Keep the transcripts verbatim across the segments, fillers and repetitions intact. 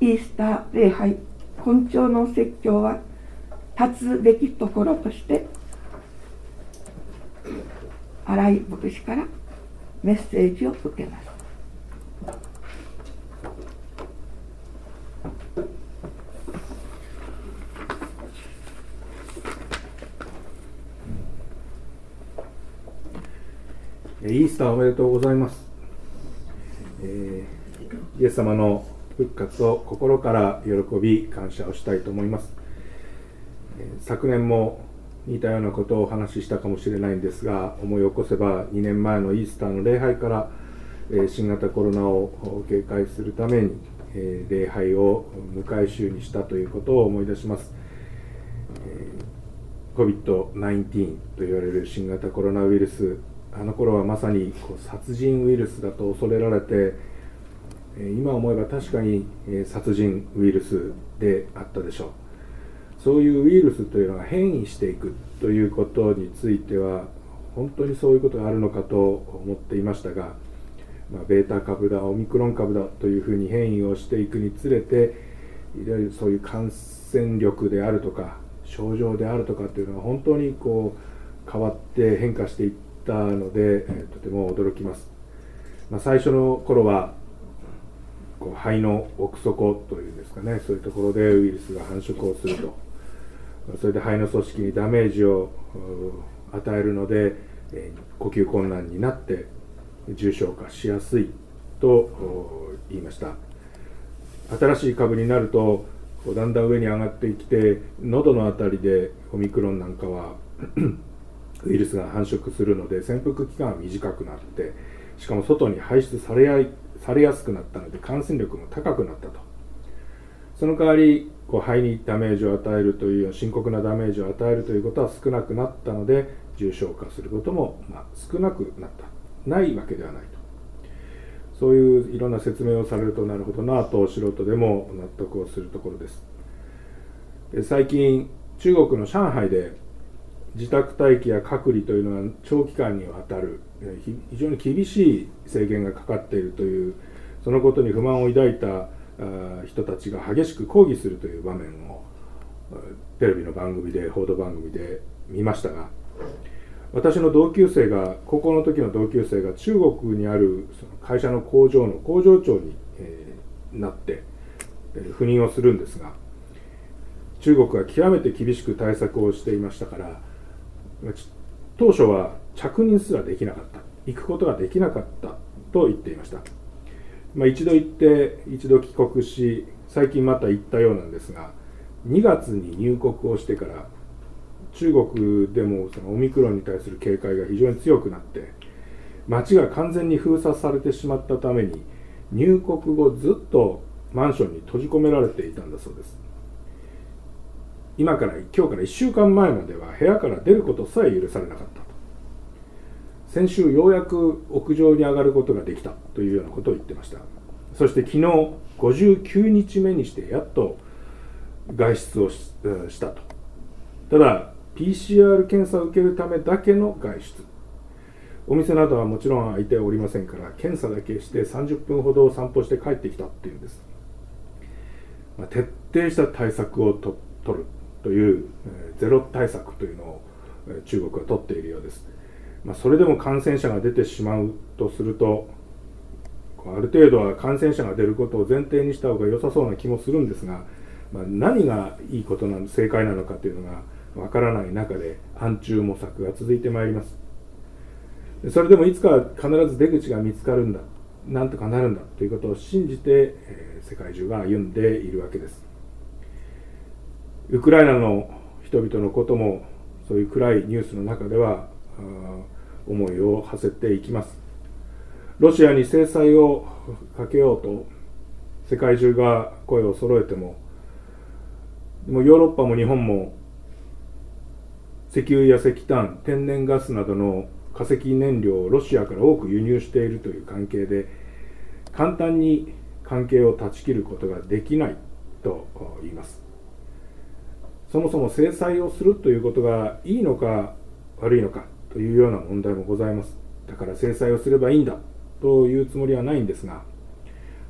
イースター礼拝本庁の説教は立つべきところとして新井牧師からメッセージを受けます。 イースターおめでとうございます。えー、イエス様の復活を心から喜び感謝をしたいと思います。えー、昨年も似たようなことをお話ししたかもしれないんですが、思い起こせばにねんまえのイースターの礼拝から、えー、新型コロナを警戒するために、えー、礼拝を無回収にしたということを思い出します。えー、コビッドナインティーン と言われる新型コロナウイルス、あの頃はまさにこう殺人ウイルスだと恐れられて、今思えば確かに殺人ウイルスであったでしょう。そういうウイルスというのが変異していくということについては本当にそういうことがあるのかと思っていましたが、まあ、ベータ株だオミクロン株だというふうに変異をしていくにつれて、いろいろそういう感染力であるとか症状であるとかというのが本当にこう変わって変化していってたので、えー、とても驚きます。まあ、最初の頃はこう肺の奥底というんですかね、そういうところでウイルスが繁殖をすると、それで肺の組織にダメージを与えるので、えー、呼吸困難になって重症化しやすいと言いました。新しい株になるとこうだんだん上に上がってきて、喉のあたりでオミクロンなんかはウイルスが繁殖するので潜伏期間は短くなって、しかも外に排出されや、されやすくなったので感染力も高くなったと。その代わりこう肺にダメージを与えるという深刻なダメージを与えるということは少なくなったので、重症化することもまあ少なくなった、ないわけではないと。そういういろんな説明をされると、なるほどなと素人でも納得をするところです。で、最近中国の上海で自宅待機や隔離というのは長期間にわたる非常に厳しい制限がかかっているという、そのことに不満を抱いた人たちが激しく抗議するという場面をテレビの番組で報道番組で見ましたが、私の同級生が高校の時の同級生が中国にあるその会社の工場の工場長になって赴任をするんですが、中国は極めて厳しく対策をしていましたから、当初は着任すらできなかった、行くことができなかったと言っていました。まあ、一度行って一度帰国し、最近また行ったようなんですが、にがつに入国をしてから中国でもそのオミクロンに対する警戒が非常に強くなって、街が完全に封鎖されてしまったために入国後ずっとマンションに閉じ込められていたんだそうです。今から今日からいっしゅうかんまえまでは部屋から出ることさえ許されなかったと。先週ようやく屋上に上がることができたというようなことを言ってました。そして昨日ごじゅうきゅうにちめにしてやっと外出を し, したと。ただ ピーシーアール 検査を受けるためだけの外出、お店などはもちろん開いておりませんから、検査だけしてさんじゅっぷんほど散歩して帰ってきたっていうんです。まあ、徹底した対策をと取るという、えー、ゼロ対策というのを、えー、中国は取っているようです。まあ、それでも感染者が出てしまうとすると、ある程度は感染者が出ることを前提にした方が良さそうな気もするんですが、まあ、何がいいことなの正解なのかというのがわからない中で暗中模索が続いてまいります。それでもいつか必ず出口が見つかるんだ、なんとかなるんだということを信じて、えー、世界中が歩んでいるわけです。ウクライナの人々のこともそういう暗いニュースの中では思いを馳せていきます。ロシアに制裁をかけようと世界中が声を揃えても、でもヨーロッパも日本も石油や石炭、天然ガスなどの化石燃料をロシアから多く輸入しているという関係で、簡単に関係を断ち切ることができないと言います。そもそも制裁をするということがいいのか悪いのかというような問題もございます。だから制裁をすればいいんだというつもりはないんですが、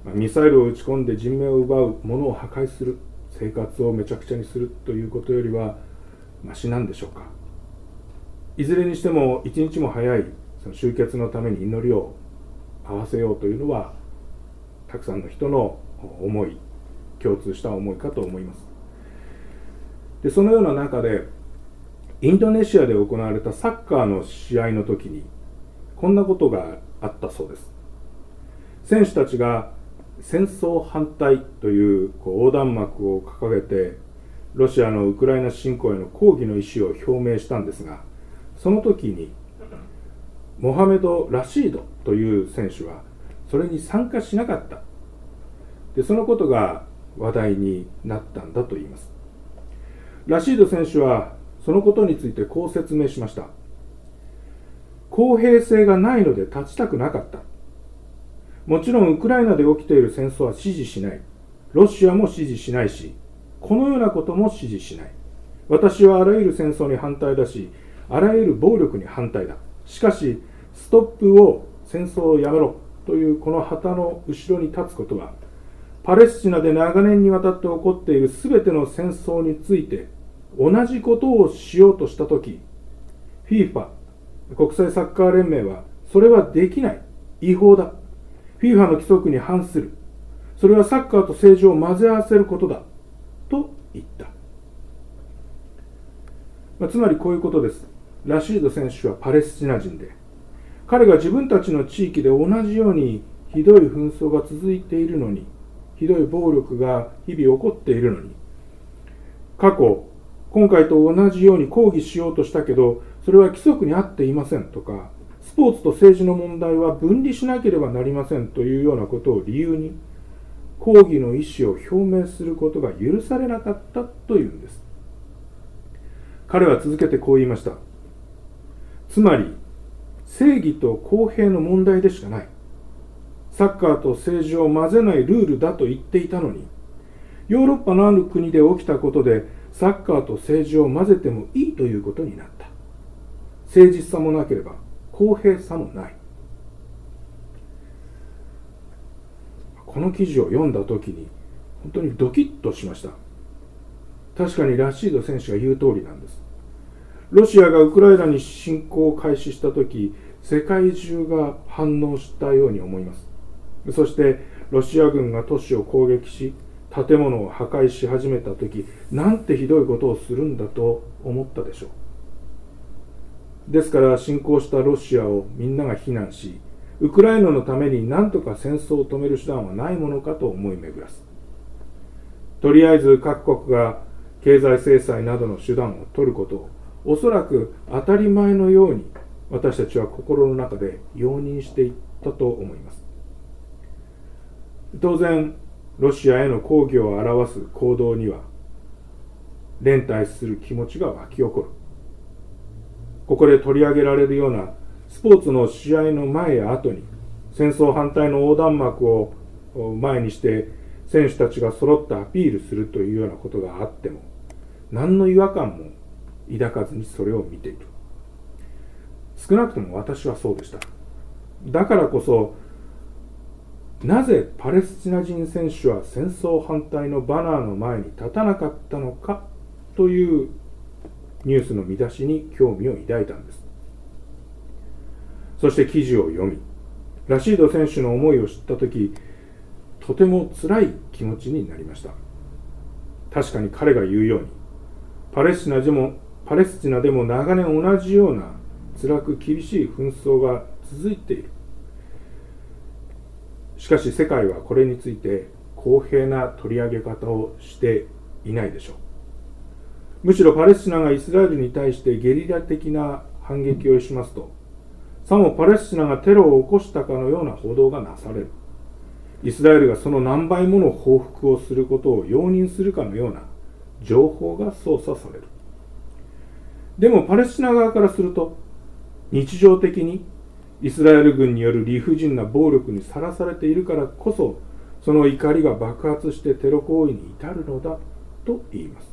ミサイルを撃ち込んで人命を奪う、物を破壊する、生活をめちゃくちゃにするということよりはマシなんでしょうか。いずれにしても一日も早いその終結のために祈りを合わせようというのは、たくさんの人の思い、共通した思いかと思います。でそのような中で、インドネシアで行われたサッカーの試合の時にこんなことがあったそうです。選手たちが戦争反対という、こう横断幕を掲げてロシアのウクライナ侵攻への抗議の意思を表明したんですが、その時にモハメド・ラシードという選手はそれに参加しなかった。でそのことが話題になったんだと言います。ラシード選手はそのことについてこう説明しました。公平性がないので立ちたくなかった。もちろんウクライナで起きている戦争は支持しない。ロシアも支持しないし、このようなことも支持しない。私はあらゆる戦争に反対だし、あらゆる暴力に反対だ。しかし、ストップを、戦争をやめろというこの旗の後ろに立つことは、パレスチナで長年にわたって起こっているすべての戦争について同じことをしようとしたとき、フィーファ、国際サッカー連盟はそれはできない、違法だ、フィーファの規則に反する、それはサッカーと政治を混ぜ合わせることだと言った。まあ、つまりこういうことです。ラシード選手はパレスチナ人で、彼が自分たちの地域で同じようにひどい紛争が続いているのに、ひどい暴力が日々起こっているのに、過去、今回と同じように抗議しようとしたけど、それは規則に合っていませんとか、スポーツと政治の問題は分離しなければなりませんというようなことを理由に、抗議の意思を表明することが許されなかったというんです。彼は続けてこう言いました。つまり、正義と公平の問題でしかない。サッカーと政治を混ぜないルールだと言っていたのに、ヨーロッパのある国で起きたことでサッカーと政治を混ぜてもいいということになった。誠実さもなければ公平さもない。この記事を読んだときに本当にドキッとしました。確かにラシード選手が言う通りなんです。ロシアがウクライナに侵攻を開始したとき、世界中が反応したように思います。そしてロシア軍が都市を攻撃し、建物を破壊し始めたとき、なんてひどいことをするんだと思ったでしょう。ですから侵攻したロシアをみんなが非難し、ウクライナのために何とか戦争を止める手段はないものかと思い巡らす。とりあえず各国が経済制裁などの手段を取ることをおそらく当たり前のように私たちは心の中で容認していったと思います。当然、ロシアへの抗議を表す行動には連帯する気持ちが湧き起こる。ここで取り上げられるようなスポーツの試合の前や後に戦争反対の横断幕を前にして選手たちが揃ってアピールするというようなことがあっても、何の違和感も抱かずにそれを見ている。少なくとも私はそうでした。だからこそ、なぜパレスチナ人選手は戦争反対のバナーの前に立たなかったのかというニュースの見出しに興味を抱いたんです。そして記事を読み、ラシード選手の思いを知ったとき、とても辛い気持ちになりました。確かに彼が言うように、パレスチナでも、パレスチナでも長年同じような辛く厳しい紛争が続いている。しかし世界はこれについて公平な取り上げ方をしていないでしょう。むしろパレスチナがイスラエルに対してゲリラ的な反撃をしますと、さもパレスチナがテロを起こしたかのような報道がなされる。イスラエルがその何倍もの報復をすることを容認するかのような情報が操作される。でもパレスチナ側からすると、日常的にイスラエル軍による理不尽な暴力にさらされているからこそ、その怒りが爆発してテロ行為に至るのだと言います。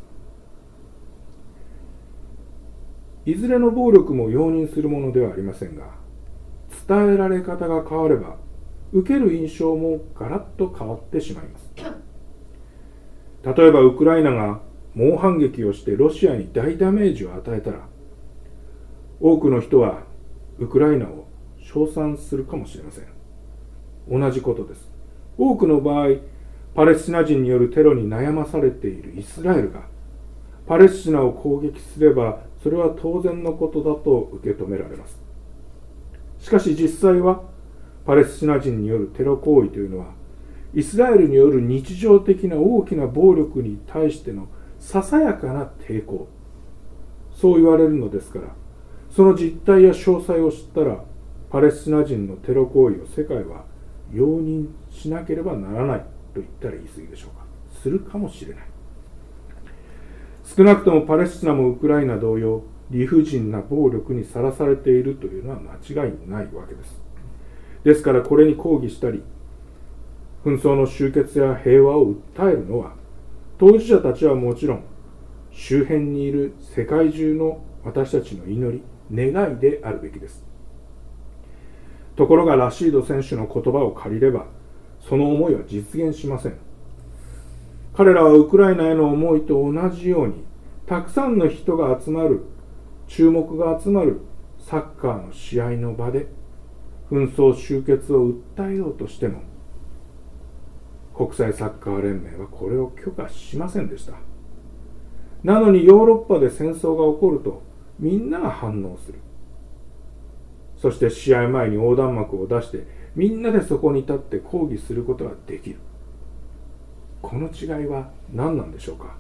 いずれの暴力も容認するものではありませんが、伝えられ方が変われば受ける印象もガラッと変わってしまいます。例えばウクライナが猛反撃をしてロシアに大ダメージを与えたら、多くの人はウクライナを称賛するかもしれません。同じことです。多くの場合、パレスチナ人によるテロに悩まされているイスラエルがパレスチナを攻撃すれば、それは当然のことだと受け止められます。しかし実際はパレスチナ人によるテロ行為というのは、イスラエルによる日常的な大きな暴力に対してのささやかな抵抗、そう言われるのですから、その実態や詳細を知ったら、パレスチナ人のテロ行為を世界は容認しなければならないと言ったら言い過ぎでしょうか。するかもしれない。少なくともパレスチナもウクライナ同様、理不尽な暴力にさらされているというのは間違いないわけです。ですからこれに抗議したり、紛争の終結や平和を訴えるのは、当事者たちはもちろん、周辺にいる世界中の私たちの祈り、願いであるべきです。ところがラシード選手の言葉を借りれば、その思いは実現しません。彼らはウクライナへの思いと同じように、たくさんの人が集まる、注目が集まるサッカーの試合の場で、紛争終結を訴えようとしても、国際サッカー連盟はこれを許可しませんでした。なのにヨーロッパで戦争が起こると、みんなが反応する。そして試合前に横断幕を出して、みんなでそこに立って抗議することができる。この違いは何なんでしょうか。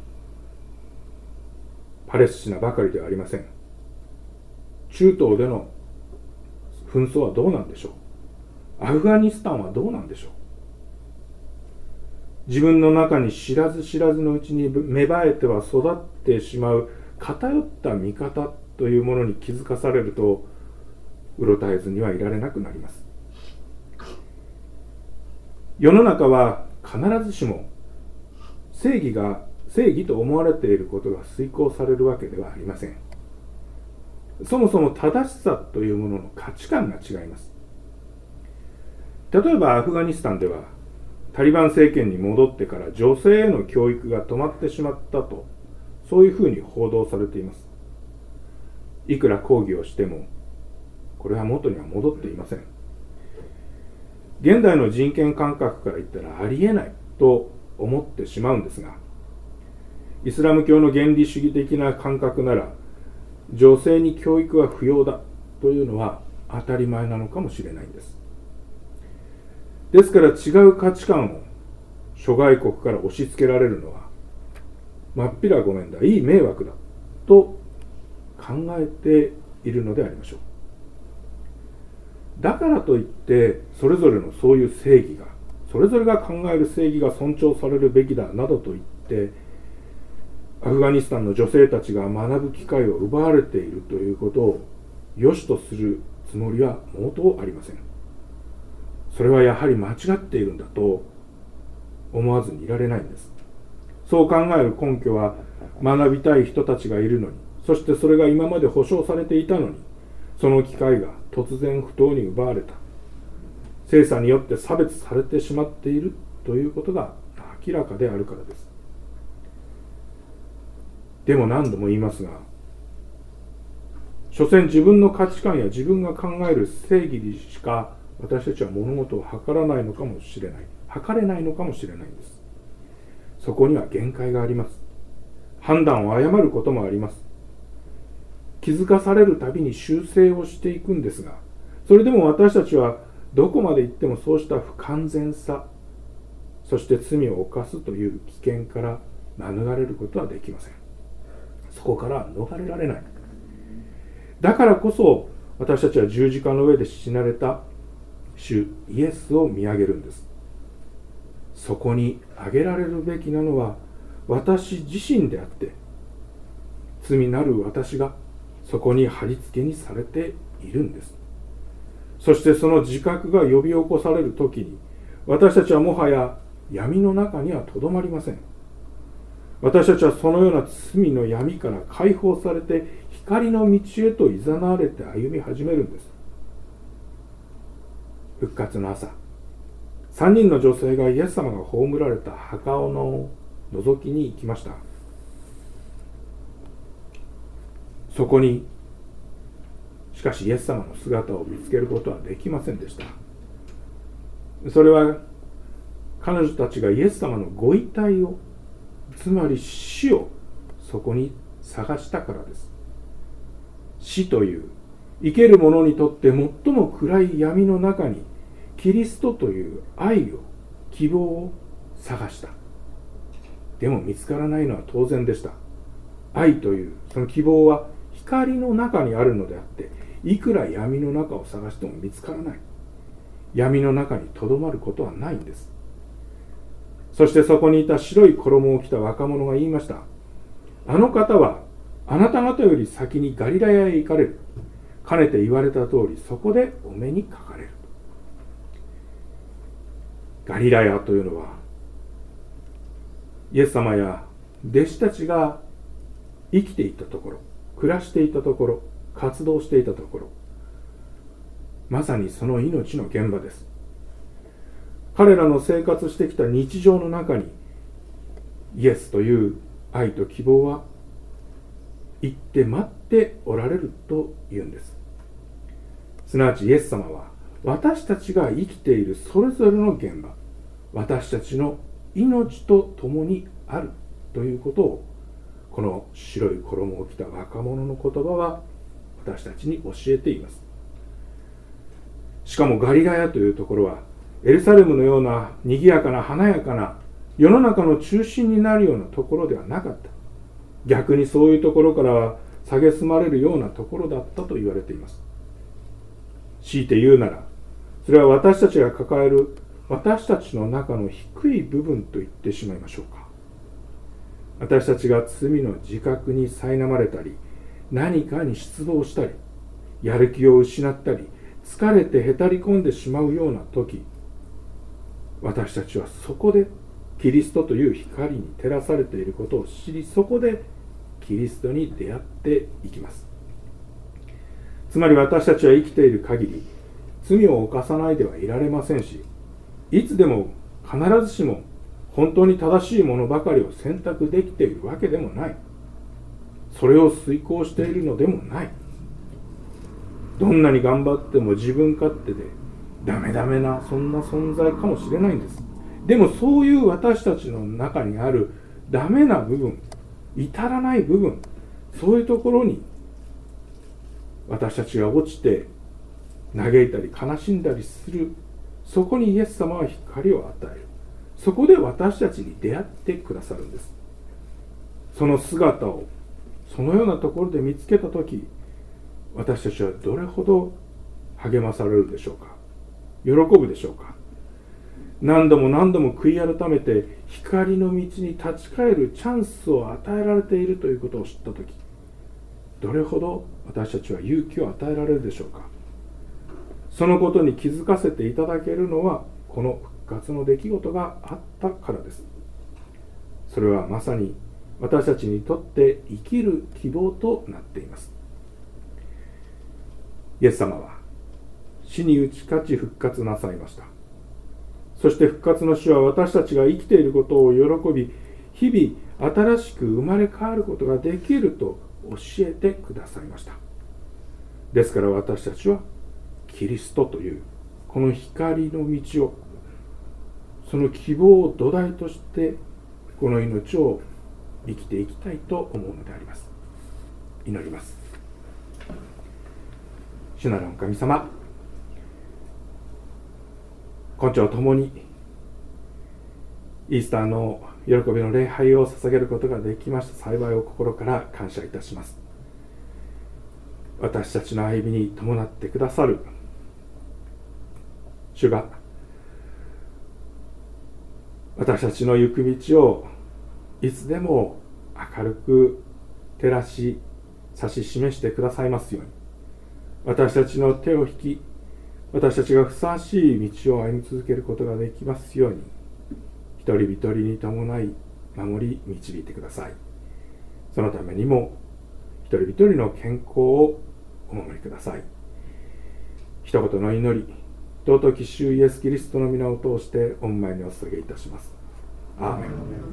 パレスチナばかりではありません。中東での紛争はどうなんでしょう。アフガニスタンはどうなんでしょう。自分の中に知らず知らずのうちに芽生えては育ってしまう偏った見方というものに気づかされると、うろたえずにはいられなくなります。世の中は必ずしも正義が正義と思われていることが遂行されるわけではありません。そもそも正しさというものの価値観が違います。例えばアフガニスタンでは、タリバン政権に戻ってから女性への教育が止まってしまったと、そういうふうに報道されています。いくら抗議をしても、これは元には戻っていません。現代の人権感覚から言ったらありえないと思ってしまうんですが、イスラム教の原理主義的な感覚なら、女性に教育は不要だというのは当たり前なのかもしれないんです。ですから違う価値観を諸外国から押し付けられるのは、まっぴらごめんだ、いい迷惑だと考えているのでありましょう。だからといってそれぞれのそういう正義が、それぞれが考える正義が尊重されるべきだなどと言って、アフガニスタンの女性たちが学ぶ機会を奪われているということを良しとするつもりは毛頭ありません。それはやはり間違っているんだと思わずにいられないんです。そう考える根拠は、学びたい人たちがいるのに、そしてそれが今まで保障されていたのに、その機会が突然不当に奪われた。性差によって差別されてしまっているということが明らかであるからです。でも何度も言いますが、所詮自分の価値観や自分が考える正義にしか私たちは物事を測らないのかもしれない。測れないのかもしれないんです。そこには限界があります。判断を誤ることもあります。気づかされるたびに修正をしていくんですが、それでも私たちはどこまで行ってもそうした不完全さ、そして罪を犯すという危険から免れることはできません。そこから逃れられない。だからこそ私たちは十字架の上で死なれた主イエスを見上げるんです。そこに挙げられるべきなのは私自身であって、罪なる私がそこに貼り付けにされているんです。そしてその自覚が呼び起こされるときに、私たちはもはや闇の中にはとどまりません。私たちはそのような罪の闇から解放されて、光の道へと誘われて歩み始めるんです。復活の朝、 さんにんの女性がイエス様が葬られた墓を覗きに行きました。そこにしかしイエス様の姿を見つけることはできませんでした。それは彼女たちがイエス様のご遺体を、つまり死をそこに探したからです。死という生ける者にとって最も暗い闇の中にキリストという愛を、希望を探した。でも見つからないのは当然でした。愛というその希望は光の中にあるのであって、いくら闇の中を探しても見つからない。闇の中にとどまることはないんです。そしてそこにいた白い衣を着た若者が言いました。あの方はあなた方より先にガリラヤへ行かれる。かねて言われた通り、そこでお目にかかれる。ガリラヤというのは、イエス様や弟子たちが生きていたところ、暮らしていたところ、活動していたところ、まさにその命の現場です。彼らの生活してきた日常の中に、イエスという愛と希望は行って待っておられるというんです。すなわちイエス様は私たちが生きているそれぞれの現場、私たちの命と共にあるということを、この白い衣を着た若者の言葉は私たちに教えています。しかもガリラヤというところはエルサレムのような賑やかな華やかな世の中の中心になるようなところではなかった。逆にそういうところからは蔑まれるようなところだったと言われています。強いて言うなら、それは私たちが抱える私たちの中の低い部分と言ってしまいましょうか。私たちが罪の自覚に苛まれたり、何かに失望したり、やる気を失ったり、疲れてへたり込んでしまうような時、私たちはそこでキリストという光に照らされていることを知り、そこでキリストに出会っていきます。つまり私たちは生きている限り、罪を犯さないではいられませんし、いつでも必ずしも本当に正しいものばかりを選択できているわけでもない。それを遂行しているのでもない。どんなに頑張っても自分勝手でダメダメなそんな存在かもしれないんです。でもそういう私たちの中にあるダメな部分、至らない部分、そういうところに私たちが落ちて嘆いたり悲しんだりする、そこにイエス様は光を与える。そこで私たちに出会ってくださるんです。その姿をそのようなところで見つけたとき、私たちはどれほど励まされるでしょうか。喜ぶでしょうか。何度も何度も悔い改めて光の道に立ち返るチャンスを与えられているということを知ったとき、どれほど私たちは勇気を与えられるでしょうか。そのことに気づかせていただけるのは、この復活の出来事があったからです。それはまさに私たちにとって生きる希望となっています。イエス様は死に打ち勝ち復活なさいました。そして復活の主は私たちが生きていることを喜び、日々新しく生まれ変わることができると教えてくださいました。ですから私たちはキリストというこの光の道を、その希望を土台としてこの命を生きていきたいと思うのであります。祈ります。主なる神様、今朝ともにイースターの喜びの礼拝を捧げることができました。幸いを心から感謝いたします。私たちの歩みに伴ってくださる主が、私たちの行く道をいつでも明るく照らし指し示してくださいますように、私たちの手を引き、私たちがふさわしい道を歩み続けることができますように、一人一人に伴い守り導いてください。そのためにも一人一人の健康をお守りください。一言の祈り、 尊き主イエスキリストの皆を通して御前にお捧げいたします。アーメン。